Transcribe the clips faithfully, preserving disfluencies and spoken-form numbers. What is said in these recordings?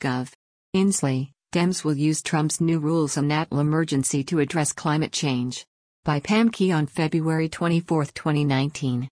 Gov. Inslee, Dems will use Trump's new rules on national emergency to address climate change. By Pam Key on February twenty-fourth, twenty nineteen.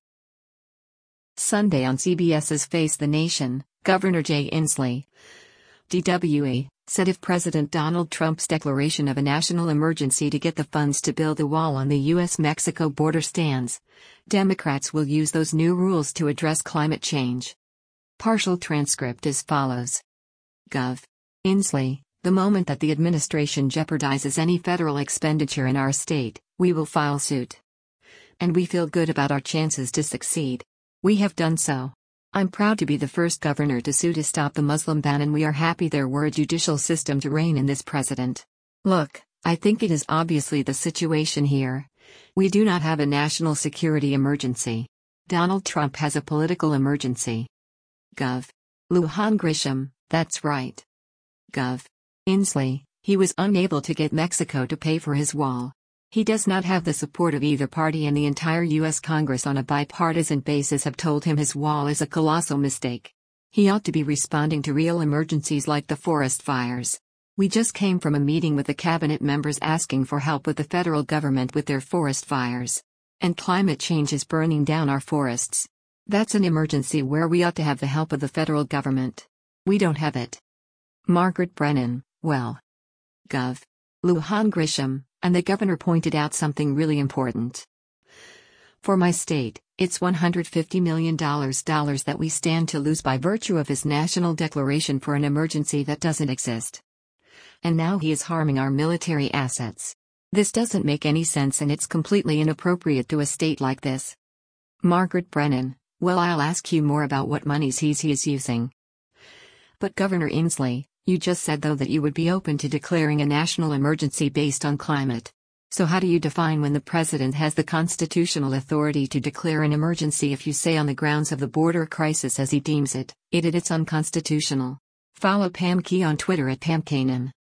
Sunday on CBS's Face the Nation, Governor Jay Inslee, D W E, said if President Donald Trump's declaration of a national emergency to get the funds to build a wall on the U S Mexico border stands, Democrats will use those new rules to address climate change. Partial transcript as follows. Gov. Inslee, the moment that the administration jeopardizes any federal expenditure in our state, we will file suit. And we feel good about our chances to succeed. We have done so. I'm proud to be the first governor to sue to stop the Muslim ban, and we are happy there were a judicial system to rein in this president. Look, I think it is obviously the situation here. We do not have a national security emergency. Donald Trump has a political emergency. Gov. Lujan Grisham, that's right. Gov. Inslee, he was unable to get Mexico to pay for his wall. He does not have the support of either party, and the entire U S Congress on a bipartisan basis have told him his wall is a colossal mistake. He ought to be responding to real emergencies like the forest fires. We just came from a meeting with the cabinet members asking for help with the federal government with their forest fires. And climate change is burning down our forests. That's an emergency where we ought to have the help of the federal government. We don't have it. Margaret Brennan, well. Gov. Lujan Grisham, and the governor pointed out something really important. For my state, it's one hundred fifty million dollars dollars that we stand to lose by virtue of his national declaration for an emergency that doesn't exist. And now he is harming our military assets. This doesn't make any sense, and it's completely inappropriate to a state like this. Margaret Brennan, well, I'll ask you more about what monies he's he is using. But Governor Inslee, you just said though that you would be open to declaring a national emergency based on climate. So how do you define when the president has the constitutional authority to declare an emergency if you say on the grounds of the border crisis as he deems it, it it's unconstitutional? Follow Pam Key on Twitter at Pam Kanan.